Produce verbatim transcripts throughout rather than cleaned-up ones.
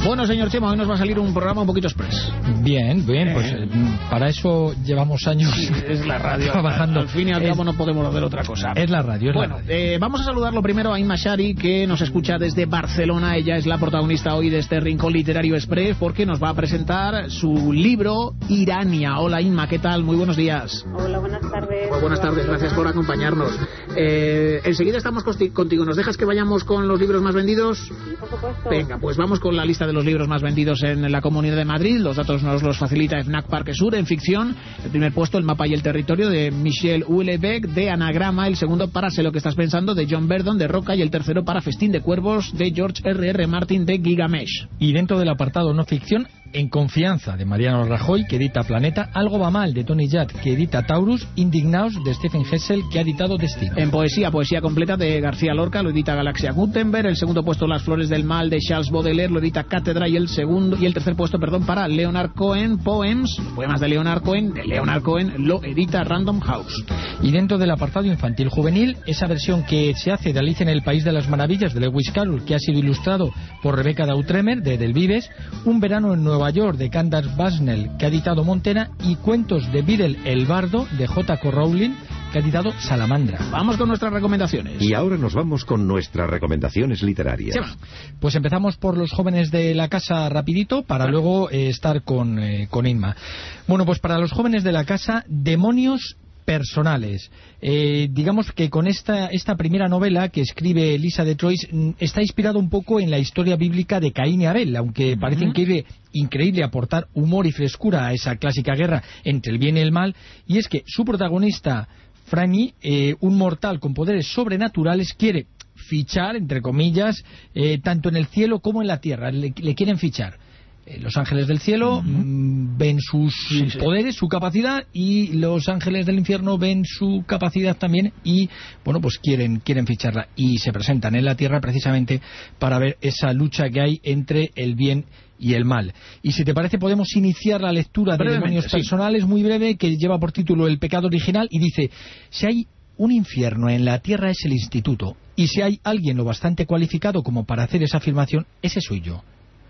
Bueno, señor Chema, hoy nos va a salir un programa un poquito express. Bien, bien, eh. pues eh, para eso llevamos años sí, es la radio, trabajando. Al fin y al es, cabo no podemos hacer otra cosa. Es la radio, es bueno, la radio. Eh, vamos a saludarlo primero a Inma Shari, que nos escucha desde Barcelona. Ella es la protagonista hoy de este Rincón Literario Express, porque nos va a presentar su libro Irania. Hola Inma, ¿qué tal? Muy buenos días. Hola, buenas tardes. Muy buenas tardes, gracias por acompañarnos. Eh, enseguida estamos contigo. ¿Nos dejas que vayamos con los libros más vendidos? Sí, por supuesto. Venga, pues vamos con la lista de los libros más vendidos en la Comunidad de Madrid. Los datos nos los facilita Fnac Parque Sur en ficción. El primer puesto, El mapa y el territorio, de Michel Houellebecq, de Anagrama. El segundo, Para sé lo que estás pensando, de John Verdon, de Roca. Y el tercero, Para Festín de Cuervos, de George R R. Martin, de Gigamesh. Y dentro del apartado no ficción, En confianza, de Mariano Rajoy, que edita Planeta. Algo va mal, de Tony Judd, que edita Taurus. Indignaos, de Stephen Hessel, que ha editado Destino. En poesía, Poesía completa, de García Lorca, lo edita Galaxia Gutenberg. El segundo puesto, Las flores del mal, de Charles Baudelaire, lo edita Cátedra. Y el segundo y el tercer puesto, perdón, para Leonard Cohen, Poems, poemas de Leonard Cohen, de Leonard Cohen, lo edita Random House. Y dentro del apartado infantil juvenil, esa versión que se hace de Alicia en el País de las Maravillas, de Lewis Carroll, que ha sido ilustrado por Rebeca Dautremer, de Del Vives. Un verano en Nueva York, de Candace Busnell, que ha editado Montena. Y Cuentos de Beadle el Bardo, de J K Rowling, que ha editado Salamandra. Vamos con nuestras recomendaciones. Y ahora nos vamos con nuestras recomendaciones literarias. Chema. Pues empezamos por Los jóvenes de la casa rapidito, para luego eh, estar con, eh, con Inma. Bueno, pues para Los jóvenes de la casa, Demonios personales. Eh, digamos que con esta, esta primera novela que escribe Elisa de Troyes está inspirado un poco en la historia bíblica de Caín y Abel, aunque parece increíble, increíble aportar humor y frescura a esa clásica guerra entre el bien y el mal. Y es que su protagonista, Franny, eh, un mortal con poderes sobrenaturales, quiere fichar, entre comillas, eh, tanto en el cielo como en la tierra. Le, le quieren fichar. Eh, los ángeles del cielo uh-huh. mmm, ven sus sí, sí. poderes, su capacidad, y los ángeles del infierno ven su capacidad también, y bueno, pues quieren, quieren ficharla, y se presentan en la tierra precisamente para ver esa lucha que hay entre el bien y el mal. Y si te parece, podemos iniciar la lectura de Demonios sí. personales, muy breve, que lleva por título El pecado original, y dice: si hay un infierno en la tierra, es el instituto, y si hay alguien lo bastante cualificado como para hacer esa afirmación, ese soy yo.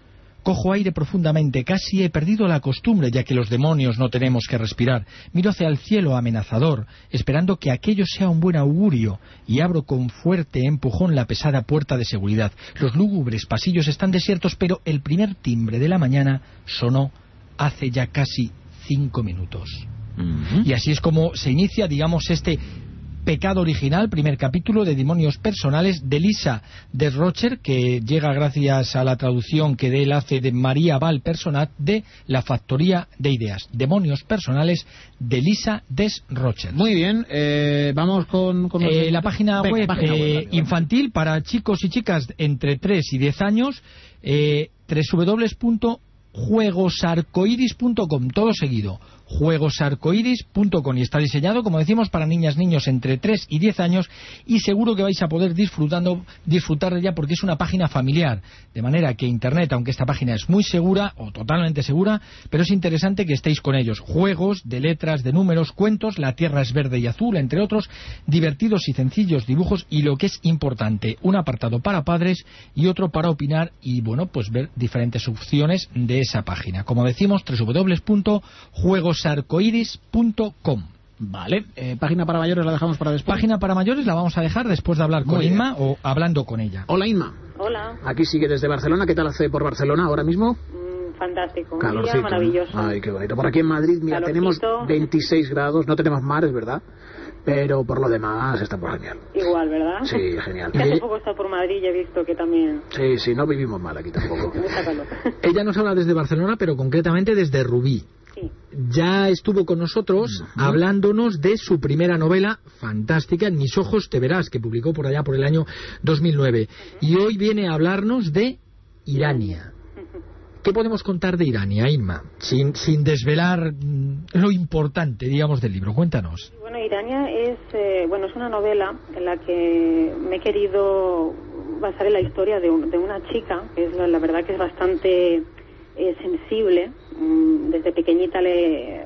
Cojo aire profundamente, casi he perdido la costumbre, ya que los demonios no tenemos que respirar. Miro hacia el cielo amenazador, esperando que aquello sea un buen augurio, y abro con fuerte empujón la pesada puerta de seguridad. Los lúgubres pasillos están desiertos, pero el primer timbre de la mañana sonó hace ya casi cinco minutos. Uh-huh. Y así es como se inicia, digamos, este pecado original, primer capítulo de Demonios personales, de Elisa Desrocher, que llega gracias a la traducción que de él hace de María Val Personat, de La factoría de ideas. Demonios personales, de Elisa Desrocher. Muy bien, eh, vamos con, con eh, la página Venga, web, página eh, web rápido, infantil para chicos y chicas entre tres y diez años, eh, doble u doble u doble u punto juegosarcoiris punto com, todo seguido, juegosarcoiris punto com, y está diseñado, como decimos, para niñas, niños entre tres y diez años, y seguro que vais a poder disfrutando, disfrutar de ella, porque es una página familiar, de manera que Internet, aunque esta página es muy segura, o totalmente segura, pero es interesante que estéis con ellos. Juegos de letras, de números, cuentos, la tierra es verde y azul, entre otros, divertidos y sencillos dibujos, y lo que es importante, un apartado para padres y otro para opinar, y bueno, pues ver diferentes opciones de esa página. Como decimos, doble u doble u doble u punto juegosarcoiris punto com. Vale, eh, página para mayores la dejamos para después. Página para mayores la vamos a dejar después de hablar con Muy Inma, bien. o hablando con ella. Hola Inma. Hola. Aquí sigue desde Barcelona. ¿Qué tal hace por Barcelona ahora mismo? Mm, fantástico, un Calorcito, día maravilloso. Ay, qué bonito. Por aquí en Madrid, mira, Calorcito. tenemos veintiséis grados, no tenemos mar, es verdad, pero por lo demás está por genial. Igual, ¿verdad? Sí, genial. Que hace Y- poco está por Madrid y he visto que también Sí, sí, no vivimos mal aquí tampoco. mucha calor. Ella nos habla desde Barcelona, pero concretamente desde Rubí. Sí. Ya estuvo con nosotros uh-huh. hablándonos de su primera novela fantástica, En mis ojos te verás, que publicó por allá por el año dos mil nueve. Uh-huh. Y hoy viene a hablarnos de Irania. Uh-huh. ¿Qué podemos contar de Irania, Inma? Sin, sin desvelar mm, lo importante, digamos, del libro. Cuéntanos. Bueno, Irania es, eh, bueno, es una novela en la que me he querido basar en la historia de, un, de una chica, que es la, la verdad que es bastante eh, sensible. Desde pequeñita le,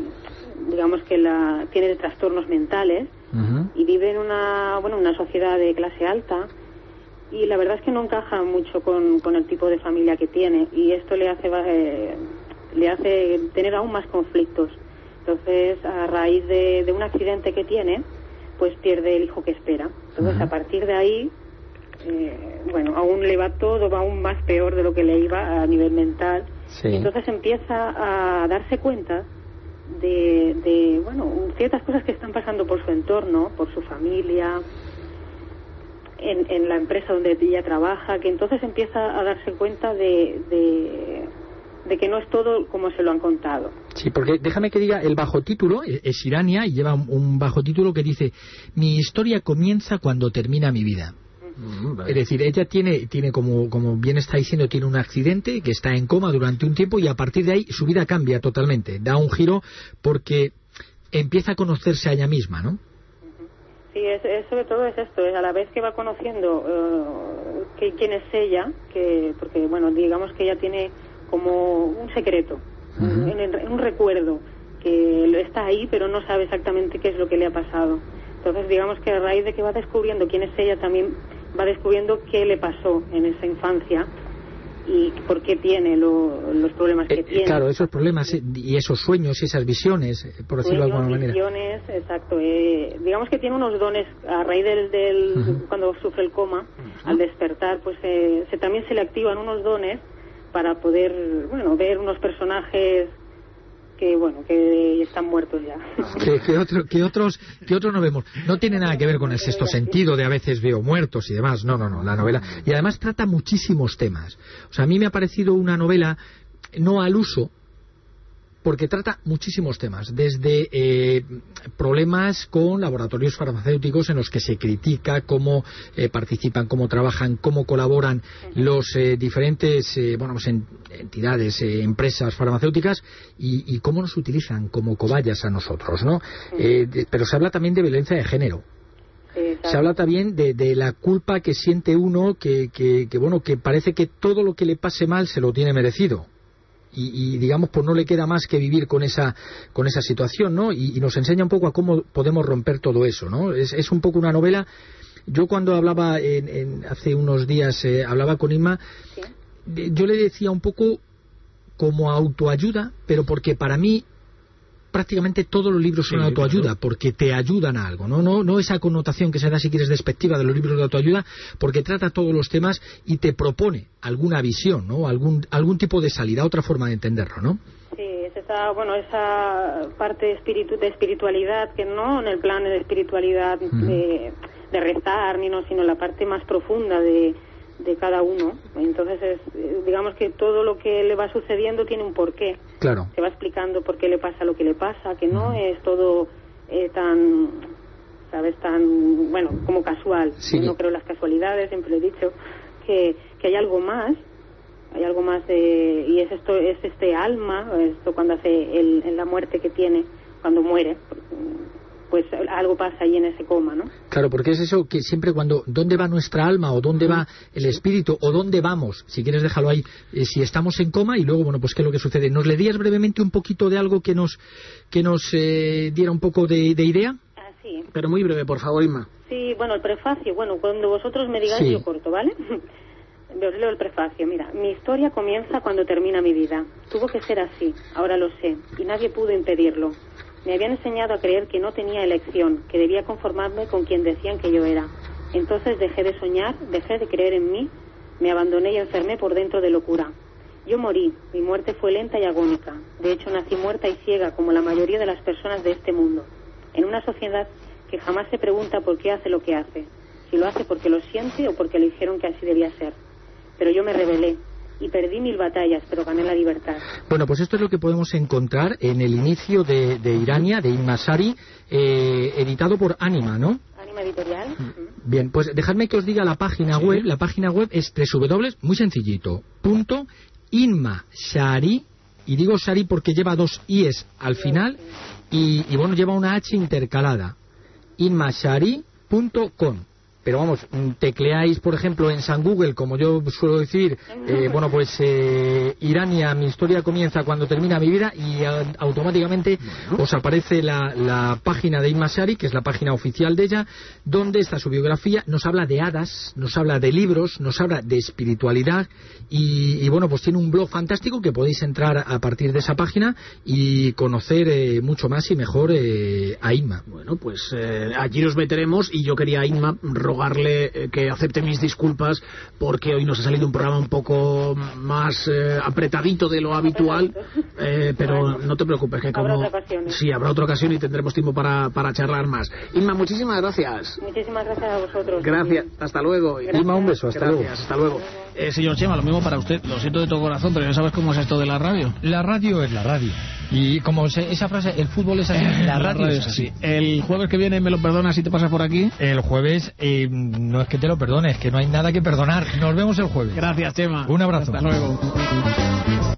digamos que la tiene trastornos mentales uh-huh. y vive en una, bueno, una sociedad de clase alta, y la verdad es que no encaja mucho con, con el tipo de familia que tiene, y esto le hace eh, le hace tener aún más conflictos. Entonces, a raíz de, de un accidente que tiene, pues pierde el hijo que espera. Entonces, uh-huh. a partir de ahí, eh, bueno, aún le va todo, va aún más peor de lo que le iba a nivel mental. Sí. Entonces empieza a darse cuenta de, de, bueno, ciertas cosas que están pasando por su entorno, por su familia, en, en la empresa donde ella trabaja, que entonces empieza a darse cuenta de, de, de que no es todo como se lo han contado. Sí, porque déjame que diga, el bajotítulo es Irania y lleva un, un bajotítulo que dice: mi historia comienza cuando termina mi vida. Mm, vale. Es decir, ella tiene, tiene como, como bien está diciendo, tiene un accidente, que está en coma durante un tiempo, y a partir de ahí su vida cambia totalmente, da un giro porque empieza a conocerse a ella misma, ¿no? Sí, es, es sobre todo es esto, es a la vez que va conociendo uh, que, quién es ella, que porque bueno, digamos que ella tiene como un secreto, uh-huh. un, un recuerdo que está ahí, pero no sabe exactamente qué es lo que le ha pasado. Entonces, digamos que a raíz de que va descubriendo quién es ella, también va descubriendo qué le pasó en esa infancia y por qué tiene lo, los problemas que eh, tiene. Claro, esos problemas y esos sueños y esas visiones, por decirlo de alguna manera. Visiones, exacto. Eh, digamos que tiene unos dones a raíz del, del uh-huh. cuando sufre el coma, uh-huh. al despertar, pues eh, se, también se le activan unos dones para poder, bueno, ver unos personajes que bueno, que están muertos ya. ¿Qué, qué, otro, qué, otros, ¿Qué otros no vemos? No tiene nada que ver con el sexto sentido de a veces veo muertos y demás. No, no, no, la novela. Y además trata muchísimos temas. O sea, a mí me ha parecido una novela no al uso, porque trata muchísimos temas, desde eh, problemas con laboratorios farmacéuticos en los que se critica cómo eh, participan, cómo trabajan, cómo colaboran los eh, diferentes eh, bueno, pues en, entidades, eh, empresas farmacéuticas y, y cómo nos utilizan como cobayas a nosotros, ¿no? Eh, de, pero se habla también de violencia de género. Se habla también de, de la culpa que siente uno, que, que, que bueno, que parece que todo lo que le pase mal se lo tiene merecido. Y, y digamos, pues no le queda más que vivir con esa con esa situación, ¿no? Y, y nos enseña un poco a cómo podemos romper todo eso, ¿no? Es, es un poco una novela. Yo cuando hablaba en, en, hace unos días eh, hablaba con Inma, ¿sí? de, yo le decía un poco como autoayuda, pero porque para mí prácticamente todos los libros son sí, autoayuda, claro. Porque te ayudan a algo, ¿no? No, no esa connotación que se da, si quieres, despectiva de los libros de autoayuda, porque trata todos los temas y te propone alguna visión, ¿no? Algún, algún tipo de salida, otra forma de entenderlo, ¿no? Sí, es esa, bueno, esa parte de, espiritu, de espiritualidad, que no en el plan de espiritualidad mm. de, de rezar, ni no, sino la parte más profunda de de cada uno. Entonces es, digamos que todo lo que le va sucediendo tiene un porqué. Claro. Se va explicando por qué le pasa lo que le pasa, que no uh-huh. es todo eh, tan, sabes, tan, bueno, como casual. Sí. Yo no creo en las casualidades, siempre he dicho que, que hay algo más, hay algo más de, y es esto, es este alma, esto cuando hace el, en la muerte que tiene, cuando muere, pues algo pasa ahí en ese coma, ¿no? Claro, porque es eso que siempre cuando, ¿dónde va nuestra alma? ¿O dónde va el espíritu? ¿O dónde vamos? Si quieres déjalo ahí, eh, si estamos en coma y luego, bueno, pues ¿qué es lo que sucede? ¿Nos leerías brevemente un poquito de algo que nos que nos eh, diera un poco de, de idea? Ah, sí. Pero muy breve, por favor, Inma. Sí, bueno, el prefacio, bueno, cuando vosotros me digáis sí. yo corto, ¿vale? Os leo el prefacio. Mira, mi historia comienza cuando termina mi vida. Tuvo que ser así, ahora lo sé, y nadie pudo impedirlo. Me habían enseñado a creer que no tenía elección, que debía conformarme con quien decían que yo era. Entonces dejé de soñar, dejé de creer en mí, me abandoné y enfermé por dentro de locura. Yo morí, mi muerte fue lenta y agónica. De hecho, nací muerta y ciega como la mayoría de las personas de este mundo, en una sociedad que jamás se pregunta por qué hace lo que hace, si lo hace porque lo siente o porque le dijeron que así debía ser. Pero yo me rebelé. Y perdí mil batallas, pero gané la libertad. Bueno, pues esto es lo que podemos encontrar en el inicio de, de Irania, de Inma Sari, eh, editado por Ánima, ¿no? Ánima Editorial. Bien, pues dejadme que os diga la página sí. web. La página web es www, muy sencillito, punto Inma Sari, y digo Sari porque lleva dos i's al final, y, y bueno, lleva una H intercalada. inma sari punto com. pero vamos, tecleáis, por ejemplo, en San Google, como yo suelo decir, eh, bueno, pues eh, Irania, mi historia comienza cuando termina mi vida, y a, automáticamente bueno. os aparece la, la página de Inma Sari, que es la página oficial de ella, donde está su biografía. Nos habla de hadas, nos habla de libros, nos habla de espiritualidad, y, y bueno, pues tiene un blog fantástico que podéis entrar a partir de esa página y conocer eh, mucho más y mejor eh, a Inma. Bueno, pues eh, allí nos meteremos, y yo quería a Inma rogarle eh, que acepte mis disculpas porque hoy nos ha salido un programa un poco más eh, apretadito de lo habitual, eh, pero bueno, no te preocupes, que como... Habrá otra ocasión, ¿eh? Sí, habrá otra ocasión y tendremos tiempo para, para charlar más. Inma, muchísimas gracias. Muchísimas gracias a vosotros. Gracias, hasta luego. Gracias. Inma, un beso, hasta gracias, luego. hasta luego. Eh, señor Chema, lo mismo para usted. Lo siento de todo corazón, pero ya sabes cómo es esto de la radio. La radio es la radio. Y como se, esa frase, el fútbol es así, la, la radio, radio es así. así. El jueves que viene me lo perdonas si te pasas por aquí. El jueves, eh, no es que te lo perdones, que no hay nada que perdonar. Nos vemos el jueves. Gracias, Chema. Un abrazo. Hasta luego.